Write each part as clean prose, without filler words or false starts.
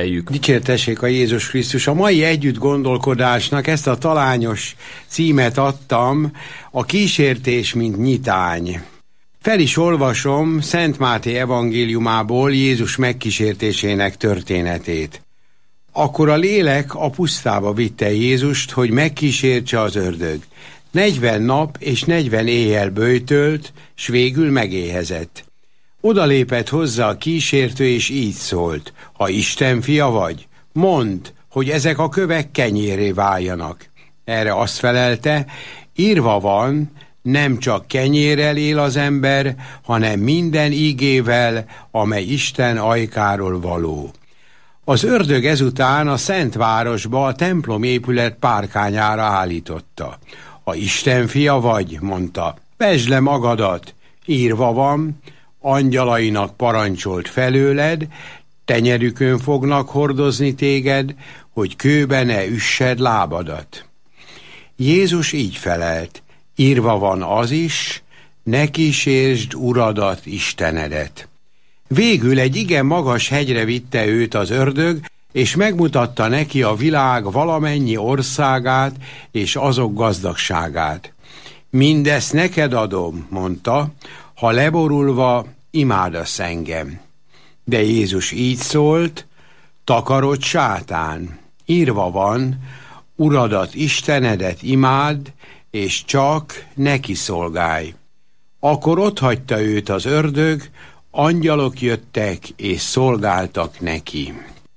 ünnepeljük. Dicsértessék a Jézus Krisztus! A mai együtt gondolkodásnak ezt a talányos címet adtam, a kísértés, mint nyitány. Fel is olvasom Szent Máté evangéliumából Jézus megkísértésének történetét. Akkor a lélek a pusztába vitte Jézust, hogy megkísértse az ördög. 40 nap és 40 éjjel böjtölt, s végül megéhezett. Oda lépett hozzá a kísértő, és így szólt: ha Isten fia vagy, mondd, hogy ezek a kövek kenyérré váljanak. Erre azt felelte: írva van, nem csak kenyérrel él az ember, hanem minden ígével, amely Isten ajkáról való. Az ördög ezután a Szentvárosba, a templom épület párkányára állította. Ha Isten fia vagy, mondta, vesd le magadat, írva van, angyalainak parancsolt felőled, tenyerükön fognak hordozni téged, hogy kőbe ne üssed lábadat. Jézus így felelt: írva van az is, ne kísérsd Uradat, Istenedet. Végül egy igen magas hegyre vitte őt az ördög, és megmutatta neki a világ valamennyi országát és azok gazdagságát. Mindezt neked adom, mondta, ha leborulva imádasz engem. De Jézus így szólt: takarodj, sátán, írva van, Uradat, Istenedet imádd, és csak neki szolgálj. Akkor otthagyta őt az ördög, angyalok jöttek és szolgáltak neki.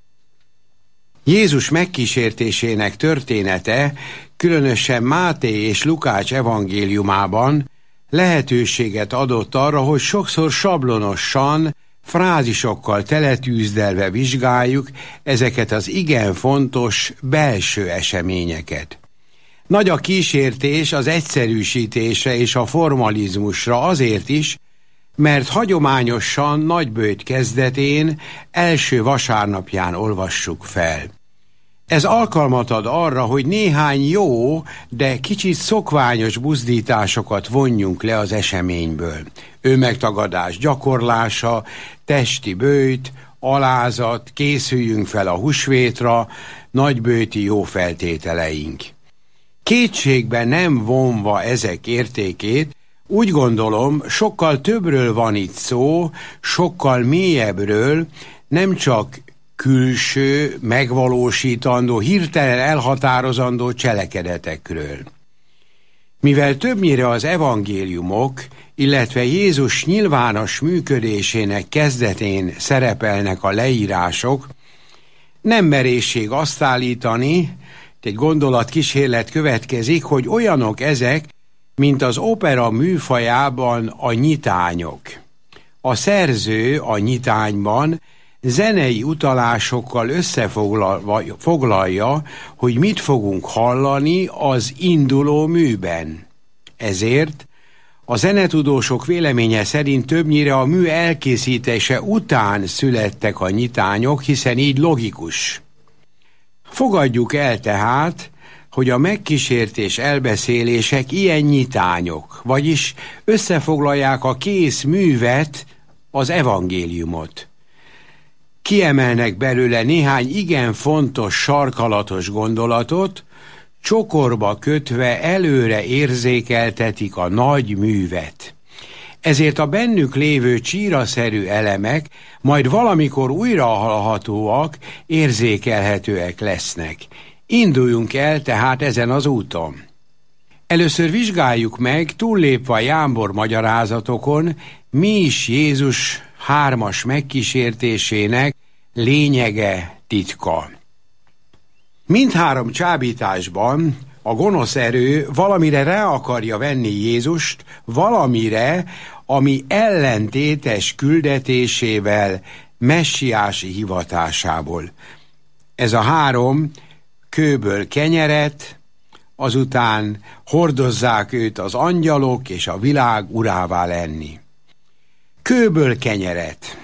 Jézus megkísértésének története, különösen Máté és Lukács evangéliumában lehetőséget adott arra, hogy sokszor sablonosan, frázisokkal teletűzdelve vizsgáljuk ezeket az igen fontos belső eseményeket. Nagy a kísértés az egyszerűsítésre és a formalizmusra azért is, mert hagyományosan nagyböjt kezdetén, első vasárnapján olvassuk fel. Ez alkalmat ad arra, hogy néhány jó, de kicsit szokványos buzdításokat vonjunk le az eseményből. Önmegtagadás gyakorlása, testi böjt, alázat, készüljünk fel a húsvétra, nagyböjti jó feltételeink. Kétségbe nem vonva ezek értékét, úgy gondolom, sokkal többről van itt szó, sokkal mélyebbről, nem csak külső, megvalósítandó, hirtelen elhatározandó cselekedetekről. Mivel többnyire az evangéliumok, illetve Jézus nyilvános működésének kezdetén szerepelnek a leírások, nem merészség azt állítani, egy gondolatkísérlet következik, hogy olyanok ezek, mint az opera műfajában a nyitányok. A szerző a nyitányban zenei utalásokkal összefoglalja, hogy mit fogunk hallani az induló műben. Ezért a zenetudósok véleménye szerint többnyire a mű elkészítése után születtek a nyitányok, hiszen így logikus. Fogadjuk el tehát, hogy a megkísértés elbeszélések ilyen nyitányok, vagyis összefoglalják a kész művet, az evangéliumot. Kiemelnek belőle néhány igen fontos, sarkalatos gondolatot, csokorba kötve előre érzékeltetik a nagy művet. Ezért a bennük lévő csíraszerű elemek majd valamikor újra hallhatóak, érzékelhetőek lesznek. Induljunk el tehát ezen az úton. Először vizsgáljuk meg, túllépve a jámbor magyarázatokon, mi is Jézus 3-as megkísértésének lényege, titka. Mindhárom csábításban a gonosz erő valamire rá akarja venni Jézust, valamire, ami ellentétes küldetésével, messiási hivatásából. Ez a 3 kőből kenyeret, azután hordozzák őt az angyalok, és a világ urává lenni. Kőből kenyeret.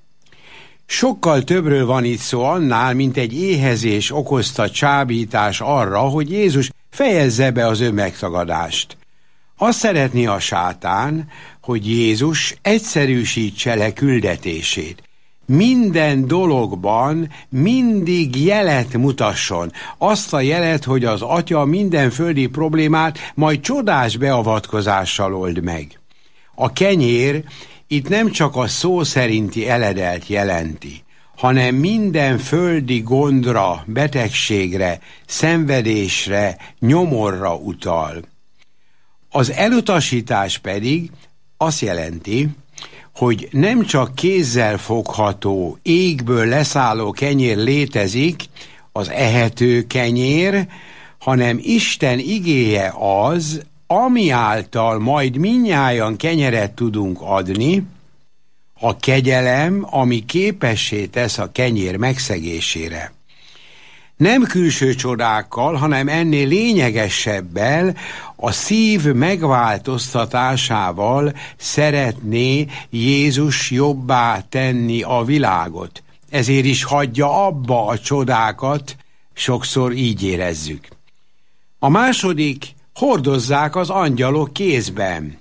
Sokkal többről van itt szó annál, mint egy éhezés okozta csábítás arra, hogy Jézus fejezze be az önmegtagadást. Azt szeretné a sátán, hogy Jézus egyszerűsítse le küldetését. minden dologban mindig jelet mutasson. Azt a jelet, hogy az Atya minden földi problémát majd csodás beavatkozással old meg. A kenyér itt nem csak a szó szerinti eledelt jelenti, hanem minden földi gondra, betegségre, szenvedésre, nyomorra utal. Az elutasítás pedig azt jelenti, hogy nem csak kézzel fogható, égből leszálló kenyér létezik, az ehető kenyér, hanem Isten igéje az, ami által majd mindnyájan kenyeret tudunk adni, a kegyelem, ami képessé tesz a kenyér megszegésére. Nem külső csodákkal, hanem ennél lényegesebbel, a szív megváltoztatásával szeretné Jézus jobbá tenni a világot. Ezért is hagyja abba a csodákat, sokszor így érezzük. A második, hordozzák az angyalok kézben.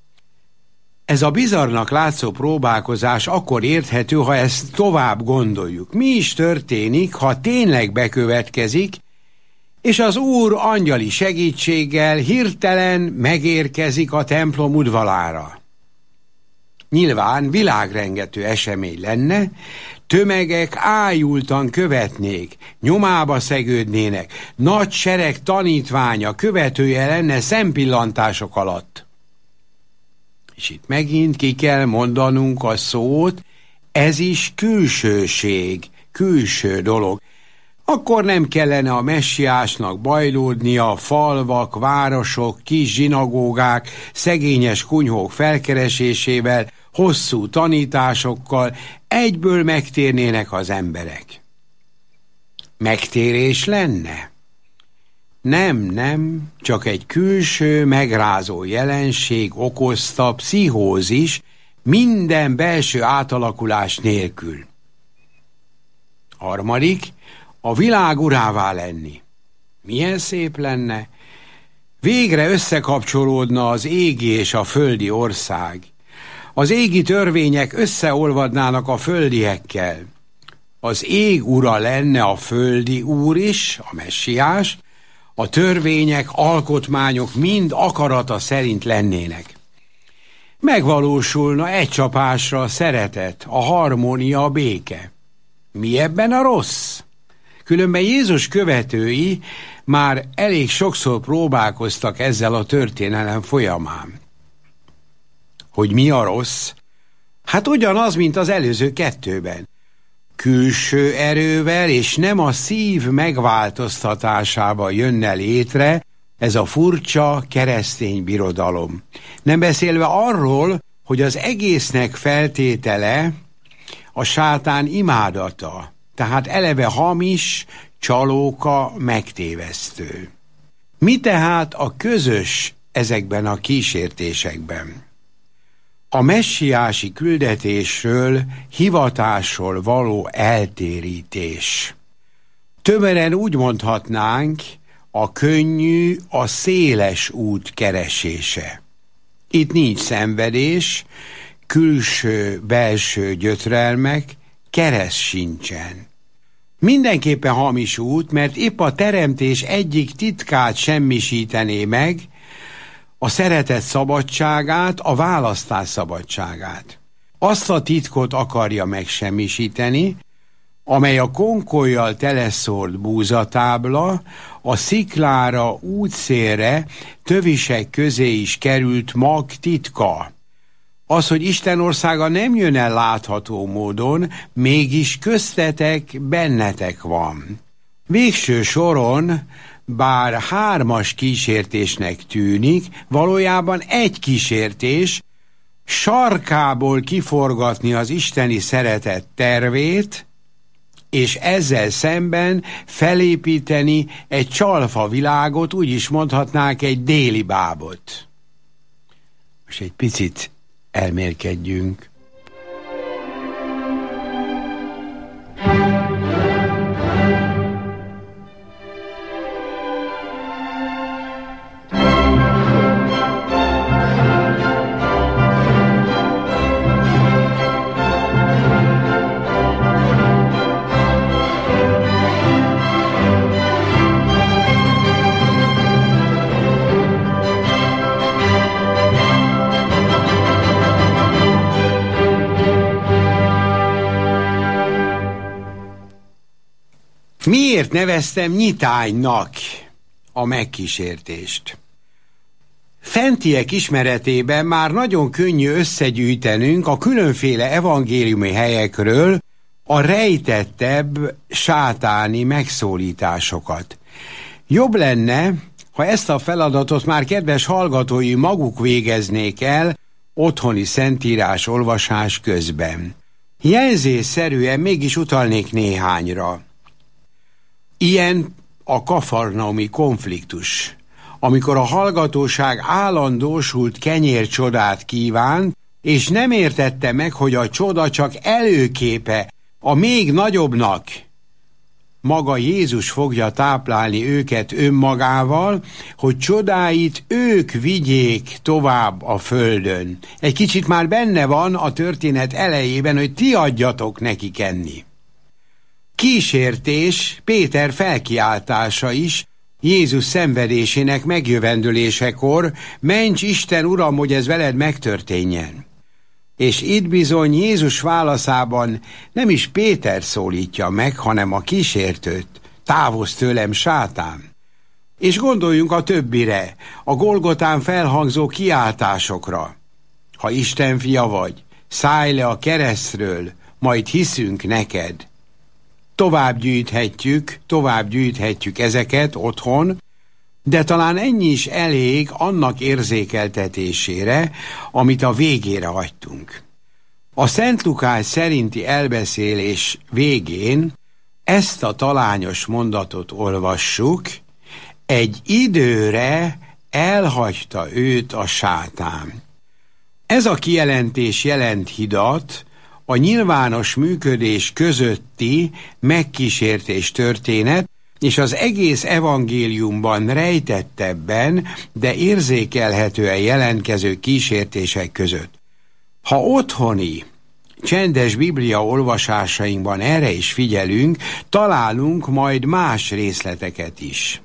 Ez a bizarrnak látszó próbálkozás akkor érthető, ha ezt tovább gondoljuk. Mi is történik, ha tényleg bekövetkezik, és az Úr angyali segítséggel hirtelen megérkezik a templom udvarára? Nyilván világrengető esemény lenne, tömegek ájultan követnék, nyomába szegődnének, nagy sereg tanítványa, követője lenne szempillantások alatt. És itt megint ki kell mondanunk a szót, ez is külsőség, külső dolog. Akkor nem kellene a messiásnak bajlódnia a falvak, városok, kis zsinagógák, szegényes kunyhók felkeresésével, hosszú tanításokkal, egyből megtérnének az emberek. Megtérés lenne? Nem, csak egy külső, megrázó jelenség okozta pszichózis minden belső átalakulás nélkül. Harmadik, a világ urává lenni. Milyen szép lenne? Végre összekapcsolódna az égi és a földi ország. Az égi törvények összeolvadnának a földiekkel. Az ég ura lenne a földi úr is, a messiás, a törvények, alkotmányok mind akarata szerint lennének. Megvalósulna egy csapásra a szeretet, a harmónia, a béke. Mi ebben a rossz? Különben Jézus követői már elég sokszor próbálkoztak ezzel a történelem folyamán. Hogy mi a rossz? Hát ugyanaz, mint az előző kettőben. Külső erővel és nem a szív megváltoztatásával jönne létre ez a furcsa keresztény birodalom. Nem beszélve arról, hogy az egésznek feltétele a sátán imádata, tehát eleve hamis, csalóka, megtévesztő. Mi tehát a közös ezekben a kísértésekben? A messiási küldetésről, hivatásról való eltérítés. Tömören úgy mondhatnánk, a könnyű, a széles út keresése. Itt nincs szenvedés, külső-belső gyötrelmek, kereszt sincsen. Mindenképpen hamis út, mert épp a teremtés egyik titkát semmisítené meg, a szeretet szabadságát, a választás szabadságát. Azt a titkot akarja megsemmisíteni, amely a konkollyal teleszórt búzatábla, a sziklára, útszélre, tövisek közé is került mag titka. Az, hogy Isten országa nem jön el látható módon, mégis köztetek, bennetek van. Végső soron, bár 3 kísértésnek tűnik, valójában egy kísértés, sarkából kiforgatni az isteni szeretet tervét, és ezzel szemben felépíteni egy csalfa világot, úgy is mondhatnánk egy déli bábot. Most egy picit elmélkedjünk. Miért neveztem nyitánynak a megkísértést? Fentiek ismeretében már nagyon könnyű összegyűjtenünk a különféle evangéliumi helyekről a rejtettebb sátáni megszólításokat. Jobb lenne, ha ezt a feladatot már kedves hallgatói maguk végeznék el otthoni szentírás olvasás közben. Jelzésszerűen mégis utalnék néhányra. Ilyen a kafarnaumi konfliktus, amikor a hallgatóság állandósult kenyércsodát kívánt, és nem értette meg, hogy a csoda csak előképe a még nagyobbnak. Maga Jézus fogja táplálni őket önmagával, hogy csodáit ők vigyék tovább a földön. Egy kicsit már benne van a történet elejében, hogy ti adjatok nekik enni. Kísértés Péter felkiáltása is Jézus szenvedésének megjövendülésekor: ments Isten, Uram, hogy ez veled megtörténjen. És itt bizony Jézus válaszában nem is Péter szólítja meg, hanem a kísértőt: távozz tőlem, sátán. És gondoljunk a többire, a Golgotán felhangzó kiáltásokra: ha Isten fia vagy, szállj le a keresztről, majd hiszünk neked. Tovább gyűjthetjük ezeket otthon, de talán ennyi is elég annak érzékeltetésére, amit a végére hagytunk. A Szent Lukács szerinti elbeszélés végén ezt a talányos mondatot olvassuk: egy időre elhagyta őt a sátán. Ez a kijelentés jelent hidat a nyilvános működés közötti megkísértés történet és az egész evangéliumban rejtettebben, de érzékelhetően jelentkező kísértések között. Ha otthoni, csendes Biblia olvasásainkban erre is figyelünk, találunk majd más részleteket is.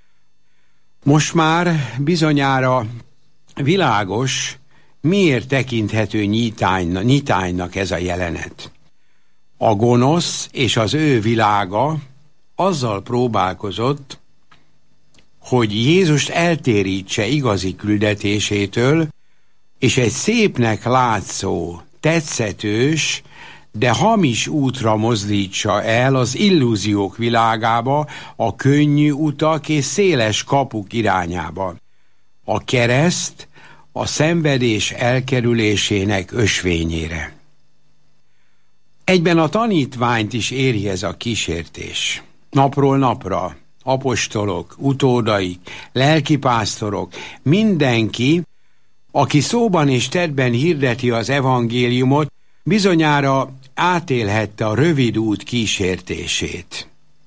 Most már bizonyára világos, miért tekinthető nyitánynak ez a jelenet. A gonosz és az ő világa azzal próbálkozott, hogy Jézust eltérítse igazi küldetésétől, és egy szépnek látszó, tetszetős, de hamis útra mozdítsa el az illúziók világába, a könnyű utak és széles kapuk irányába. A kereszt a szenvedés elkerülésének ösvényére. Egyben a tanítványt is éri ez a kísértés. Napról napra apostolok, utódaik, lelkipásztorok, mindenki, aki szóban és tettben hirdeti az evangéliumot, bizonyára átélhette a rövid út kísértését.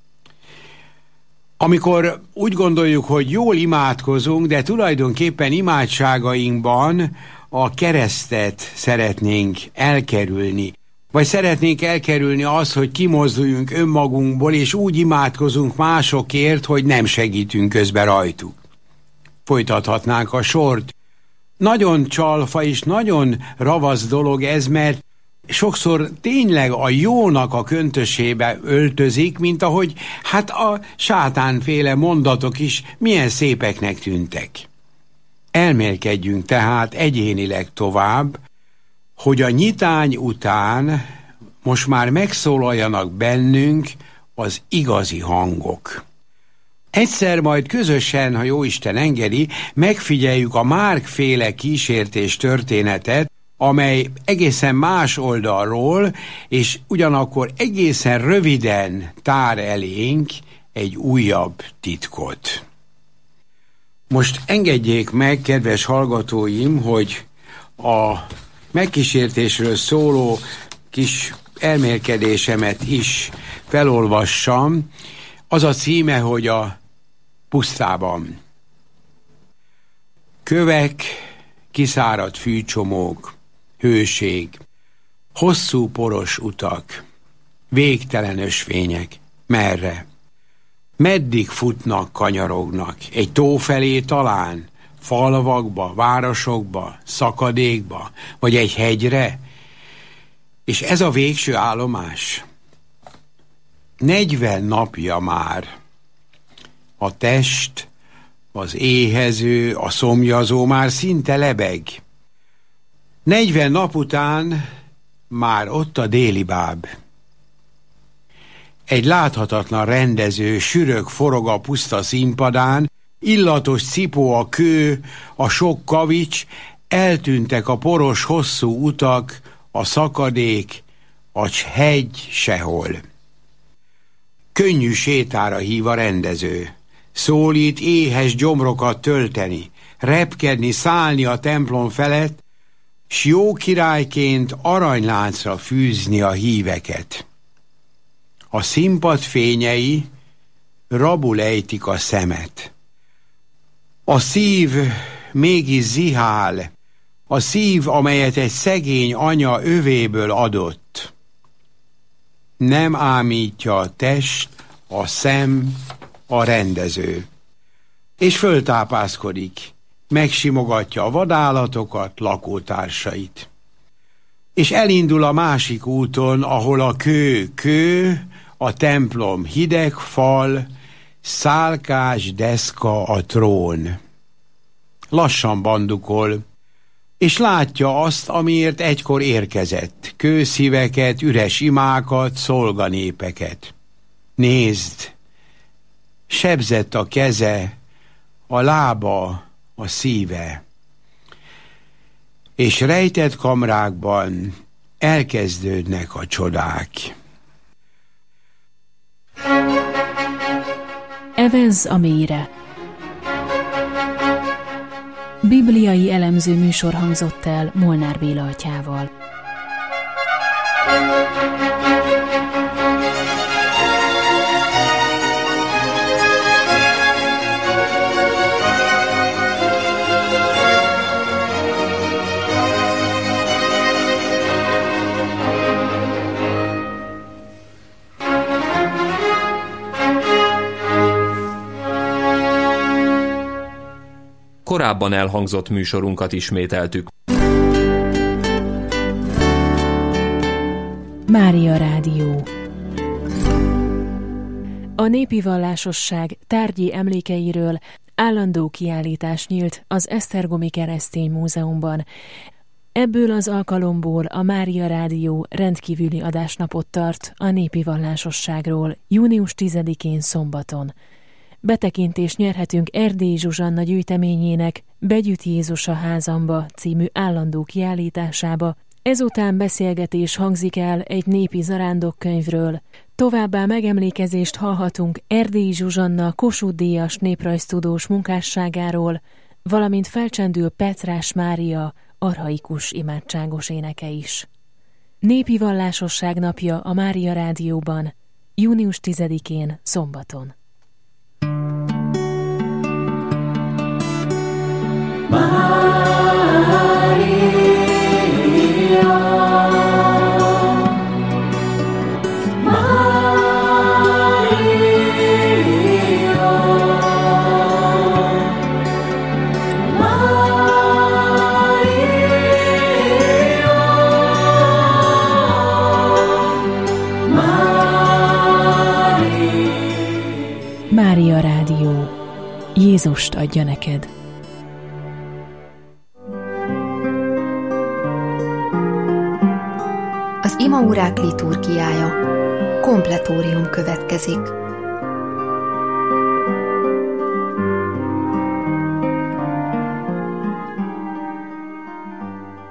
Amikor úgy gondoljuk, hogy jól imádkozunk, de tulajdonképpen imádságainkban a keresztet szeretnénk elkerülni, vagy szeretnénk elkerülni azt, hogy kimozduljunk önmagunkból, és úgy imádkozunk másokért, hogy nem segítünk közben rajtuk. Folytathatnánk a sort. Nagyon csalfa és nagyon ravasz dolog ez, mert sokszor tényleg a jónak a köntösébe öltözik, mint ahogy a sátánféle mondatok is milyen szépeknek tűntek. Elmélkedjünk tehát egyénileg tovább, hogy a nyitány után most már megszólaljanak bennünk az igazi hangok. Egyszer majd közösen, ha Jóisten engedi, megfigyeljük a Márk-féle kísértés történetet, amely egészen más oldalról, és ugyanakkor egészen röviden tár elénk egy újabb titkot. Most engedjék meg, kedves hallgatóim, hogy a megkísértésről szóló kis elmélkedésemet is felolvassam. Az a címe, hogy a pusztában. Kövek, kiszáradt fűcsomók, hőség, hosszú poros utak, végtelen ösvények. Merre? Meddig futnak, kanyarognak? Egy tó felé talán? Falvakba, városokba, szakadékba, vagy egy hegyre? És ez a végső állomás? 40 napja már a test, az éhező, a szomjazó már szinte lebeg. 40 nap után már ott a délibáb. Egy láthatatlan rendező sürög forog a puszta színpadán, illatos cipó a kő, a sok kavics, eltűntek a poros hosszú utak, a szakadék, a hegy sehol. Könnyű sétára hív a rendező. Szólít éhes gyomrokat tölteni, repkedni, szállni a templom felett, s jó királyként aranyláncra fűzni a híveket. A színpad fényei rabul ejtik a szemet. A szív mégis zihál, a szív, amelyet egy szegény anya övéből adott. Nem ámítja a test, a szem, a rendező. És föltápászkodik, megsimogatja a vadállatokat, lakótársait. És elindul a másik úton, ahol a kő, a templom hideg fal, szálkás deszka a trón. Lassan bandukol, és látja azt, amiért egykor érkezett, kőszíveket, üres imákat, szolganépeket. Nézd, sebzett a keze, a lába, a szíve. És rejtett kamrákban elkezdődnek a csodák. Evezz a mélyre. Bibliai elemző műsor hangzott el Molnár Béla atyával. Korábban elhangzott műsorunkat ismételtük. Mária Rádió. A népi vallásosság tárgyi emlékeiről állandó kiállítás nyílt az Esztergomi Keresztény Múzeumban. Ebből az alkalomból a Mária Rádió rendkívüli adásnapot tart a népi vallásosságról június 10-én szombaton. Betekintést nyerhetünk Erdélyi Zsuzsanna gyűjteményének Begyütt Jézus a házamba című állandó kiállításába, ezután beszélgetés hangzik el egy népi zarándokkönyvről, továbbá megemlékezést hallhatunk Erdélyi Zsuzsanna Kossuth-díjas néprajztudós munkásságáról, valamint felcsendül Petrás Mária archaikus imádságos éneke is. Népi vallásosság napja a Mária Rádióban, június 10-én szombaton. Mária Rádió. Jézust adja neked. Az imaórák liturgiája. Kompletórium következik.